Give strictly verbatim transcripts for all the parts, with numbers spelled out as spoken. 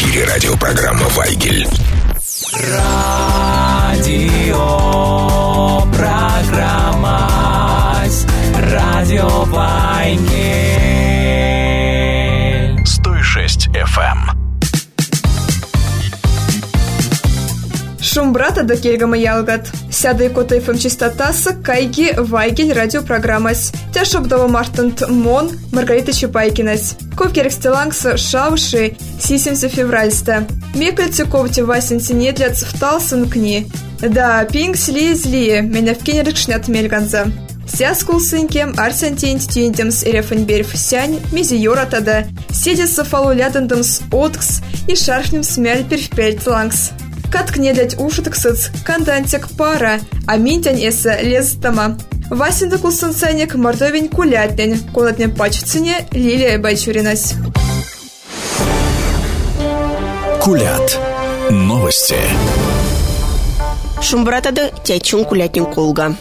эфире радиопрограмма «Вайгель». Радио программа Радио Вайгель сто шесть эф эм. Шум брата до кельгама ялгат. Сяда и кота эф эм частотаса, кайги, Вайгель, радиопрограммас. Тяшоп дова мартант мон, Маргарита Чапайкинас. Ковкерекс телангса шауши, сисемся февральста. Мекальцы ковти васенси недляц вталсын кни. Да, пинг сли зли, меня в кинерик шнят мельганза. Сяскул сынкем, арсентинт тинтемс и рефенберев сянь, мизи йоратада. Седится фалу лядандамс откс и шарфнем смяль перфпельт лангс. Катк не дать уши таксыц, кандантик пара, а минтянь эсэ лезтама. Васинда кулсынценек, мордовень кулятнень, колотне пачцыне, Лилия Байчуринась. Кулят. Новости. Шумбратады тячун кулятнин колга.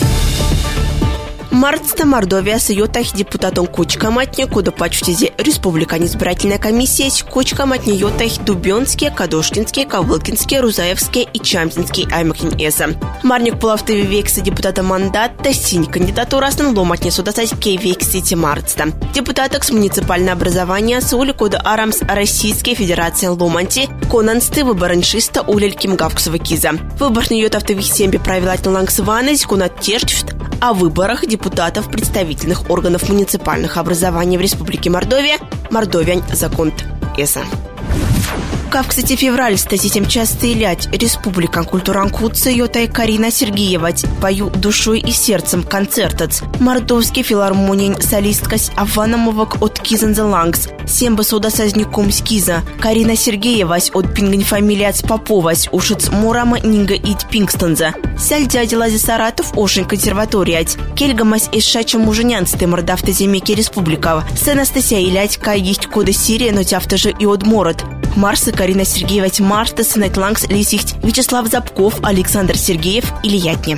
Мартста Мордовия с йотах депутатом Кучкаматне, куда почтизе республикан избирательная комиссия с Кучкаматне йотах Дубенские, Кадошкинские, Ковылкинские, Рузаевские и Чампинские аймакин эса. Марник Пулавтове векса депутата мандата синь кандидатура астан ломатне судасать кей вексити Мартста. Депутаток с муниципального образования с ули кода Арамс Российской Федерации Ломанти, конансты выбораншиста улельким гавксова киза. Выборный йотавтових семби правила лангсванность, кунат терчфт о выборах депутатов депутатов представительных органов муниципальных образований в Республике Мордовия, Мордовиань законт эса. Как, кстати, февраль статистем часто илять республикан культуран куца йотай Карина Сергеева пою душой и сердцем концертац. Мордовский филармонин солисткась Аванамовок от Кизензелангс. Семба сода сазником скиза. Карина Сергеевась от пингань фамилияц Поповась ушиц Мурама Нинга ит Пингстонза. Сяль дядя Лази Саратов ошень консерваториять. Кельгамась ишача муженянсты мордавта земеки республикав. Сенастася илять кайгихт кода Сирия, но тяфта же и от Мород. Марса Карина Сергеева Марта Сенетлангс Лисихт Вячеслав Запков, Александр Сергеев и Лиятни.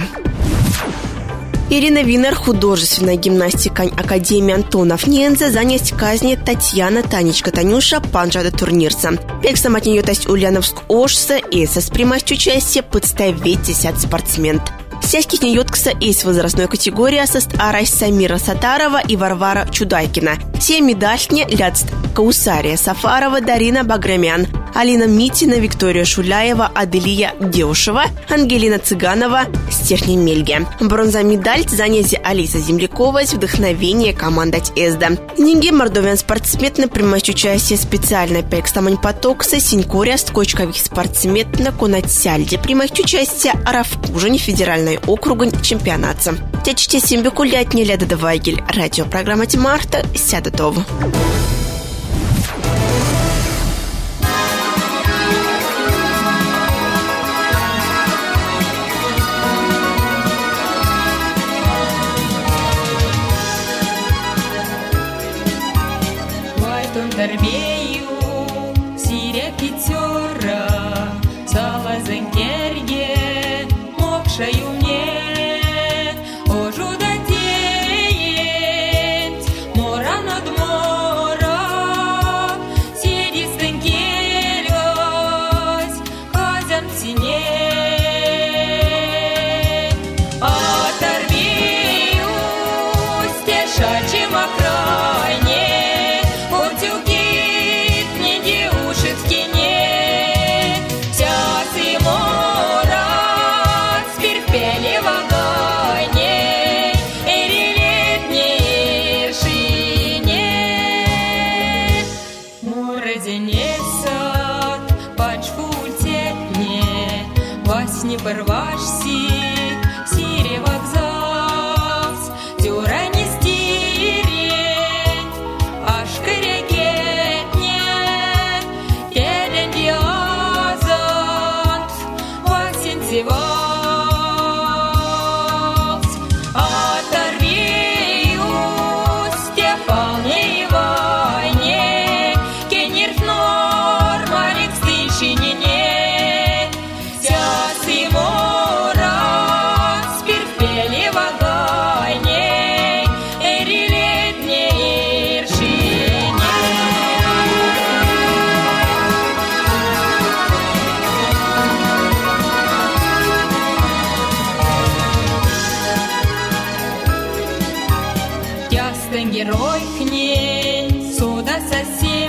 Ирина Винер, художественная гимнастика Академии Антонов Ненза, занять казни Татьяна Танечка Танюша Панжада турнирца. Пексам от нее тасть Ульяновск Ошса и со спримасть участие подставить десят спортсмен. Сяських неёткса из возрастной категории сост Арась Самира Сатарова и Варвара Чудайкина. Все медальни ляцт Каусария Сафарова, Дарина Баграмян, Алина Митина, Виктория Шуляева, Аделия Деушева, Ангелина Цыганова, Стефни Мельге. Бронза медаль занятие Алиса Землякова, вдохновение командать Эзда. Нинги мордовян спортсмен принимать участие специально пексамань потокса Синькоря скочковых спортсмен на Конатсяльде принимать участие Аравкужень федеральной округань чемпионата. Тячте симбекулятни Ляда Вайгель. Радиопрограмма Марта Сядатова. Мора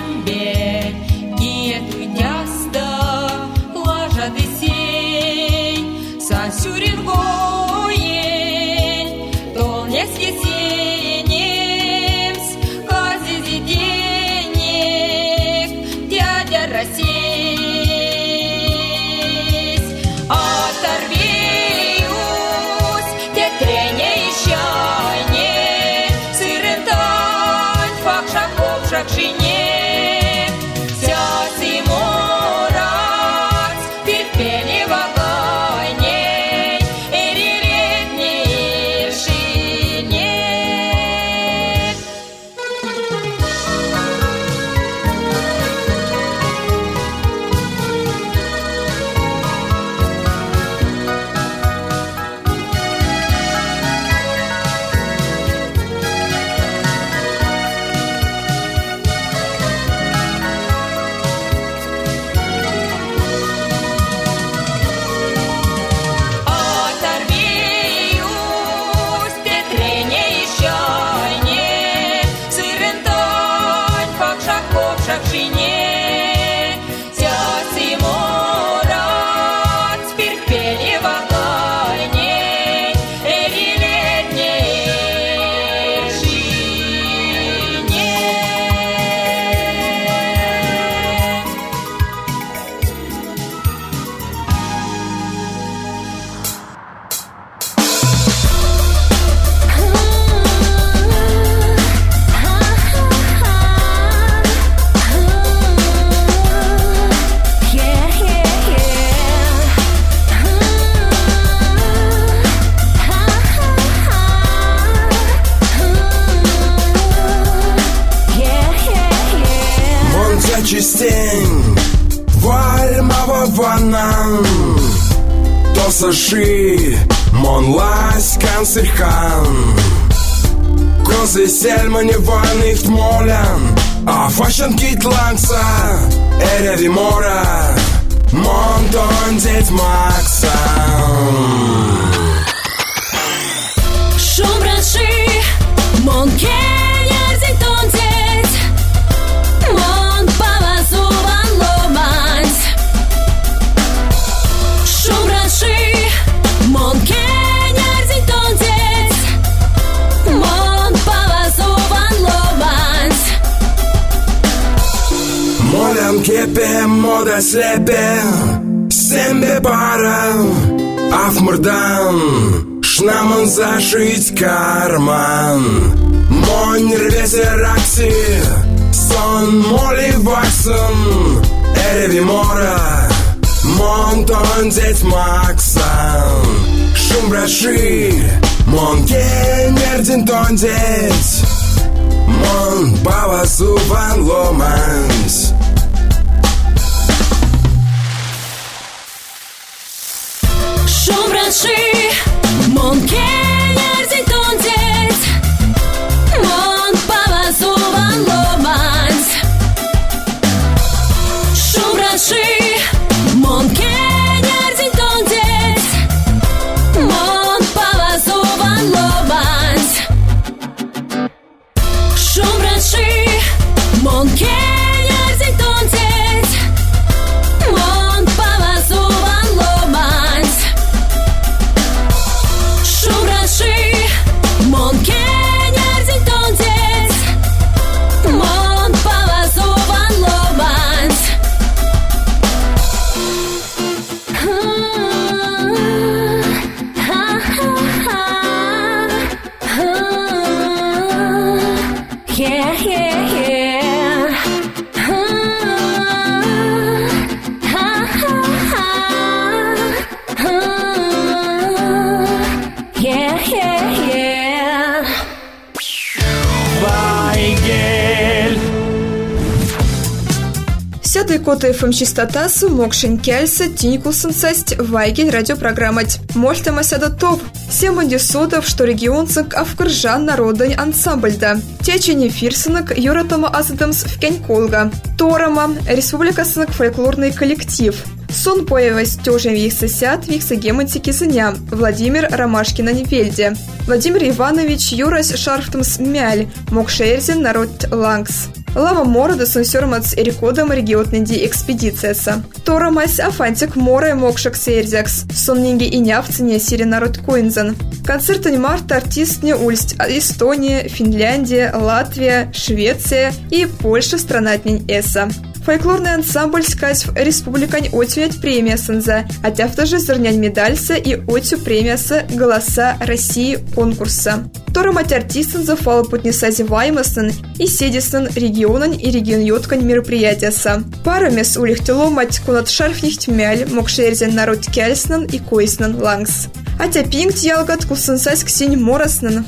Lambe, Gietu deasta, Laja de sei, Sansurin goien, Dolnesc есенемс, Kazi zidенек, Дядя Россись. Оторвеюсь, те трене и щайне, Сырен тань, факшак, попшак, шинек, Сяси морац, Пильпели вагайне, Эриретне иршинек. Оторвеюсь, те трене и щайне, Сырен тань, факшак, попшак, шинек, Сяси морац, Пильпели вагайне, Эриретне иршинек. Монтя частень, Вальмава ваннан, То саши, Мон лась канцерхан, Козы сельма невольных тмолян, А фашен кит ланца, Эреви мора, Монтон деть Максан. Шумраши, Мон кенерзин тонтет, Мон павазуван ломанс. Шумраши, Мон кенерзин тонтет, Мон павазуван ломанс. Молям кепе, мода слепе, Сембе пара, Афмурдан, Шнаман зашить карман. Монь рвесе ракси, Сон моли ваксен, Эреви мора, Монтон деть Максан. Шумраши, Мон кенердин тон деть, Мон павазуван ломанс. Шумраши, Мон кенерзин тонтет, Мон павазуван ломанс. Шумраши, Мон кенерзин тонтет, Мон павазуван ломанс. Шумраши, Мон кенерзин тонтет, Мон павазуван ломанс. Шумраши, Мон кенерзин тонтет, Мон павазуван ломанс. Yeah, yeah, yeah. Yeah, yeah, yeah. Вайгель. Сядай кота эф эм частота сумокшин кельса тинькулсын састь Вайгель радиопрограммать. Мольтама сяда топ. Семанди сотов, что регионцик Авкыржан народань ансамбльда. Течени фирсынок Юратома Азадамс в Кеньколга. Торама республикасынок фольклорный коллектив. Сон появась тёжем вихсесят вихса гемонтики сыня Владимир Ромашкина Невельде. Владимир Иванович Юрась Шарфтамс Мяль Мокшерзин народ Лангс. Лава мора да сенсермац эрикодам региотненди экспедицияса. Торамась афантик море мокшак сейрзякс. Соннинги и нявцене сири народ коинзан. Концертань марта артистне ульсть Эстония, Финляндия, Латвия, Швеция и Польша странатнень эса. Фольклорный ансамбль сказь республикань отюнять премия сенза, а тяфта же зернянь медальса и отю премияса «Голоса России» конкурса. Тора мать артистен зафала путнесази ваймасын и седисен регионань и регион йоткань мероприятияса. Парамес улихтело мать кунат шарфнихт мяль мокшерзен народ кяльснан и койснан лангс. А тя пинкт ялгат кусенсась ксень мораснан.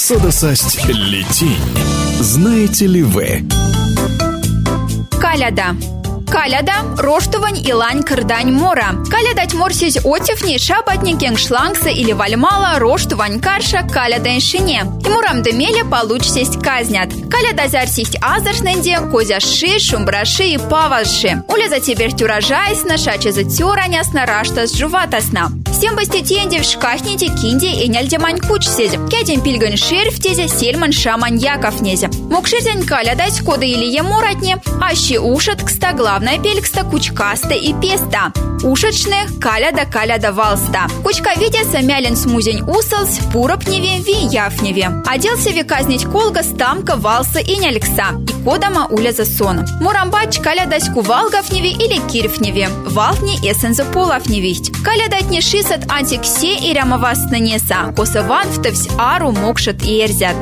Содосасть летень. Знаете ли вы? Каляда. Каляда, роштувань и лань кырдань мора. Калядать морсись отевни, шабатни генгшлангса или вальмала, роштувань карша, калядань шине. И мурам демеле получсесть казнят. Каляда зарсись азаршненде, козяши, шумбраши и паваши. Уля за теперь тюражайс, нашаче за тюранясна, раштас жуватасна. Всем бастетенде в шкахните кинде и няльдемань кучсезе. Кядень пильган шерф тезе, сельман шаман яков незе. Мокширзень калядать кода или емуратне, ащи ушат кста главная пелькста кучкаста и песта. Ушечных каляда каляда валста. Кучка видеса мялен смузень усалс, пуропневе, ви яфневе. Оделся ви казнить колга, стамка, валса и нялекса. И кодама уля за сон. Мурамбач калядась кувалговневе или кирфневе. Валфни эсенза половневисть. Калядать не шисат антиксе и рямовастна неса. Косован втовсь ару мокшат и эрзят.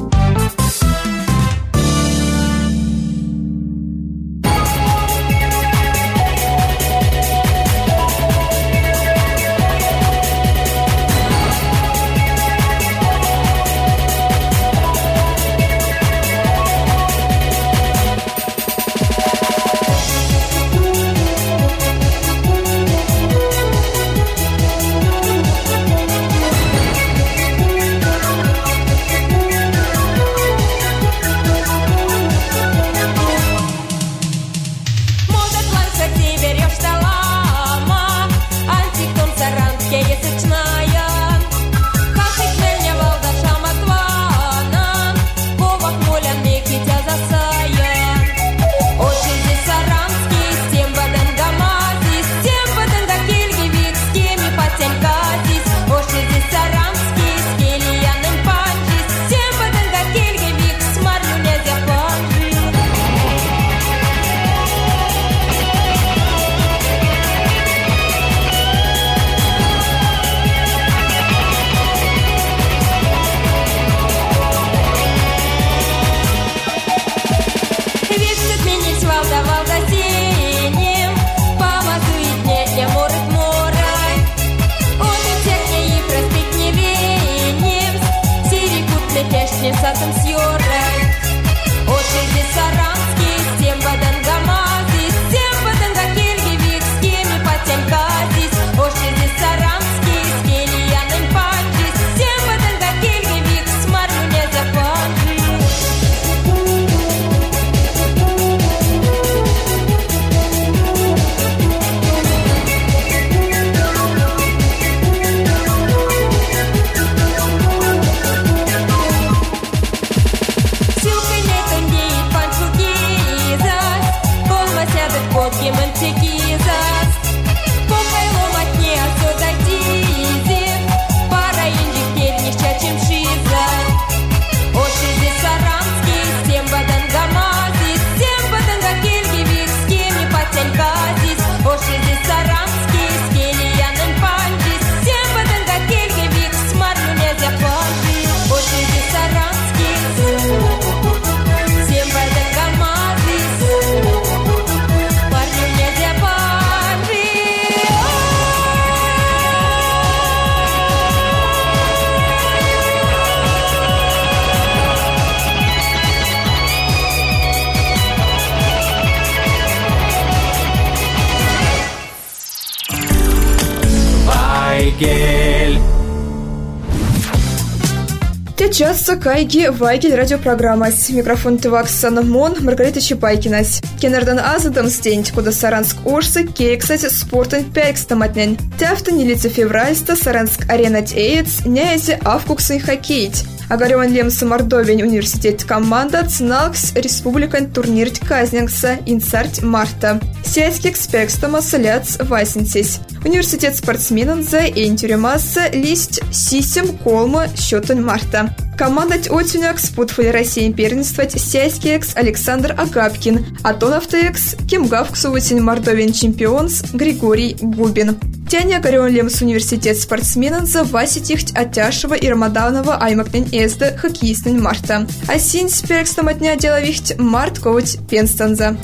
Сейчас Кайги Вайгель радиопрограмма. Микрофон Тываксан Мон, Маргарита Чепайкинась. Кенердан Азадам стень, куда Саранск Орсы, кексать спортен пяйкстаматнен. Тяфта не лица февральста, Саранск аренать эец, няйся авкуксын хоккейт. Агарён Лемса Мордовень университет команда Цналкс республикан турнирт казнянгса инсарт марта. Сядьки экспекстама соляц васенсись. Университет спортсменан за энтюремасса листь сисем колма счетан марта. Командать отюняк спутфоли России первенствовать сяйскекс Александр Агапкин, а тонавтекс кемгавксуватень Мордовен чемпионс Григорий Губин. Тяня Агарён Лемс университет спортсменан за васитихть Атяшева и Рамаданова аймакнен эзда хоккеистнен марта. А синь с перекстом от дня деловихть март ковать пенстанза.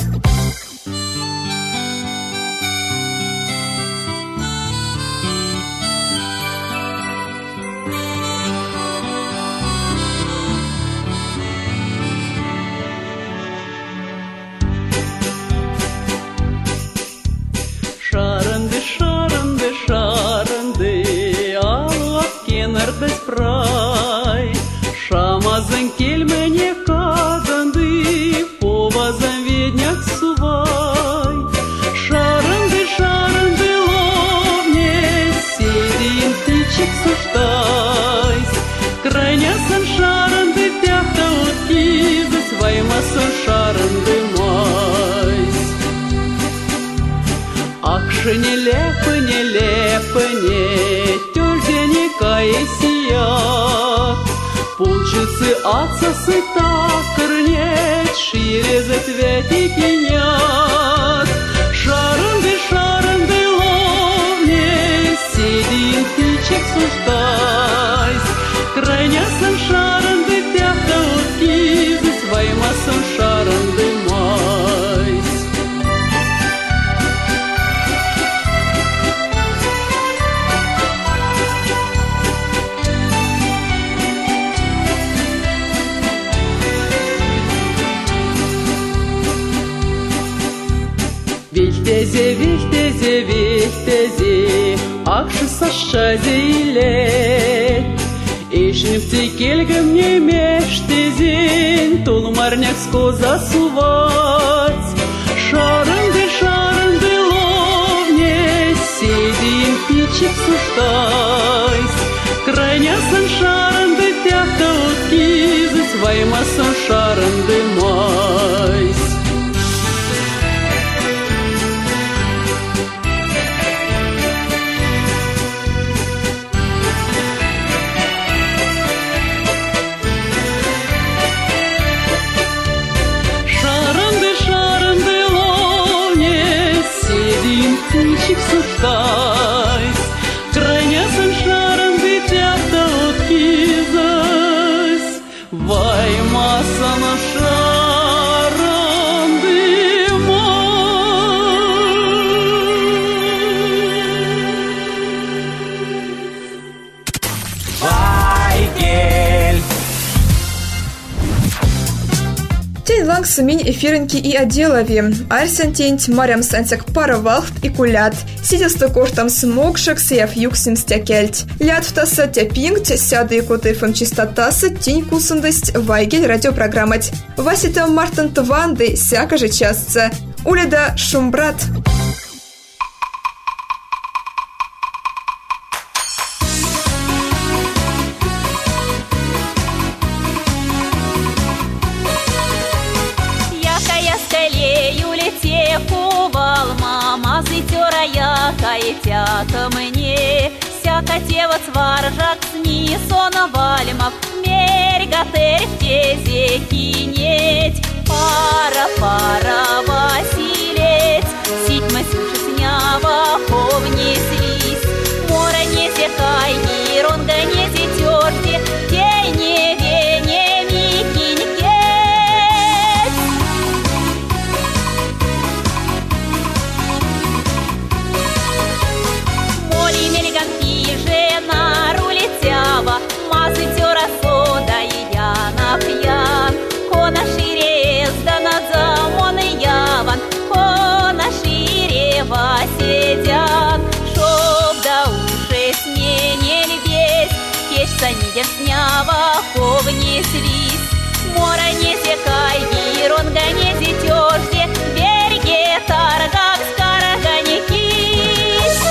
Мазан кельмене каганды, повазан ведняк сувай. Шаранды, шаранды ловне, седин птичек суждайс. Крайнясан шаранды пяхта откизась, ваймасан шаранды майс. Акши не лепы, не лепы, не тюрьдени каесияк. Пучицы отсосы такрнет, шире затветики нет. Шаранды, шаранды ловне, седин птичек суждайс. Крайнясан шаранды пяхта откизась, ваймасан шаранды майс. Вихтезе, вихтезе, вихтезе, акшы сашазе илет. Ишневцы кельгам не мештезин, тулмарняк скоза сувать. Шаранды, шаранды ловне, седин птичек суждайс. Крайнясан шаранды пяхта откизась, ваймасан шаранды майс. Птичек суждайс, крайнясан шаранды пяхта откизась, ваймасан шаранды майс. Вайгель. Тень лангс минь эфиренки и отделови. Арсен тень марям сансяк паравалхт и кулят. Сидел коштам смокшек сияв юксим стякельт. Лят втаса тяпинг, сяды и коты фм чистотаса, тень кусандость вайгель радиопрограммать. Васита Мартин Тванды сяка же частца. Уледа шумбрат. Каетя ко мне, всяка тева цваржак сни сона вальмав, мерга терфтезе кинеть, пара пара василец, ситьма сюши снява ховни слизь, мора не зекай, иронга не зетерти, тени вене микиньке. Мазы тёра сода и яна пьян, кона шире да над замон и яван, кона шире васидян, шоп да уши сне не львесь, кешься не дерзнява, ховни слизь, мора не зекай, иронга не зетёжде, береге таргак скарага не кись.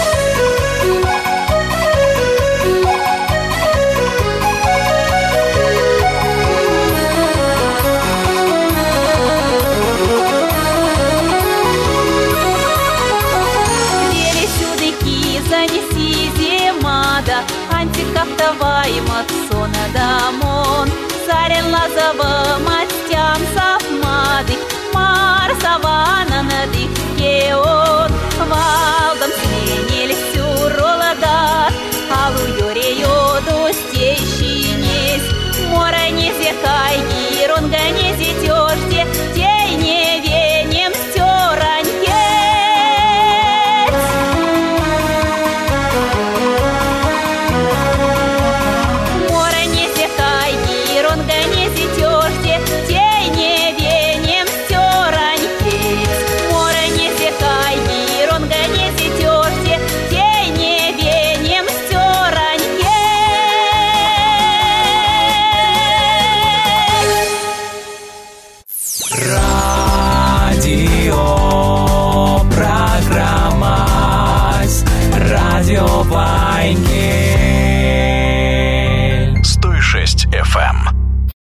Антикафтовай мацона дамон, царен лазава мастям савмады, марсавана надых кеон, валдам сменили сюроладат, алу юре йоду стейщинесь, мора не зекай, иронга не зетёжде, тей не венем стёраньке. Тей не венем стёраньки, море не зекай, один.